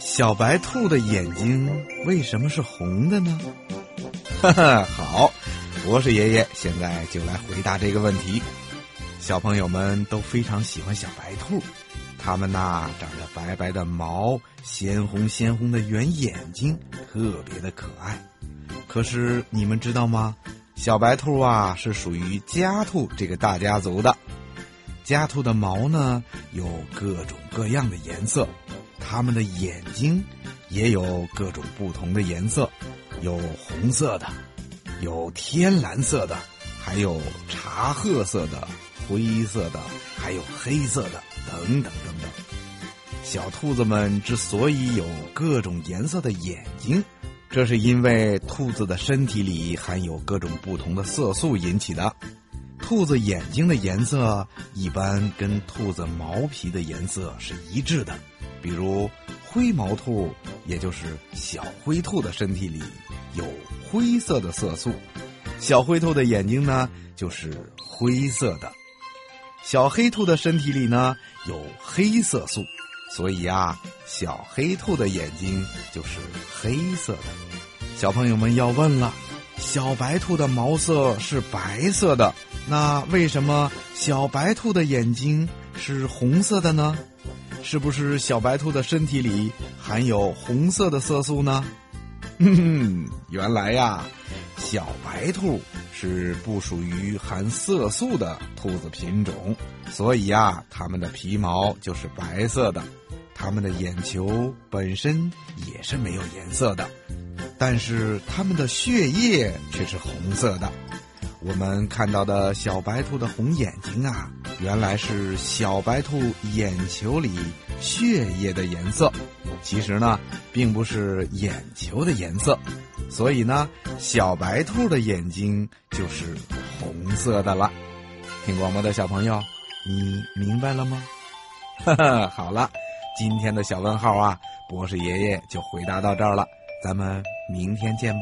小白兔的眼睛为什么是红的呢？哈哈，好，博士爷爷现在就来回答这个问题。小朋友们都非常喜欢小白兔，它们长着白白的毛，鲜红鲜红的圆眼睛，特别的可爱。可是你们知道吗？小白兔是属于家兔这个大家族的。家兔的毛呢有各种各样的颜色，它们的眼睛也有各种不同的颜色，有红色的，有天蓝色的，还有茶褐色的，灰色的，还有黑色的，等等等等。小兔子们之所以有各种颜色的眼睛，这是因为兔子的身体里含有各种不同的色素引起的。兔子眼睛的颜色一般跟兔子毛皮的颜色是一致的，比如灰毛兔，也就是小灰兔的身体里有灰色的色素，小灰兔的眼睛呢就是灰色的。小黑兔的身体里呢有黑色素，所以小黑兔的眼睛就是黑色的。小朋友们要问了，小白兔的毛色是白色的，那为什么小白兔的眼睛是红色的呢？是不是小白兔的身体里含有红色的色素呢？原来小白兔是不属于含色素的兔子品种，所以它们的皮毛就是白色的，它们的眼球本身也是没有颜色的，但是它们的血液却是红色的。我们看到的小白兔的红眼睛原来是小白兔眼球里血液的颜色，其实呢并不是眼球的颜色，所以呢小白兔的眼睛就是红色的了。听广播的小朋友，你明白了吗？好了，今天的小问号博士爷爷就回答到这儿了，咱们明天见吧。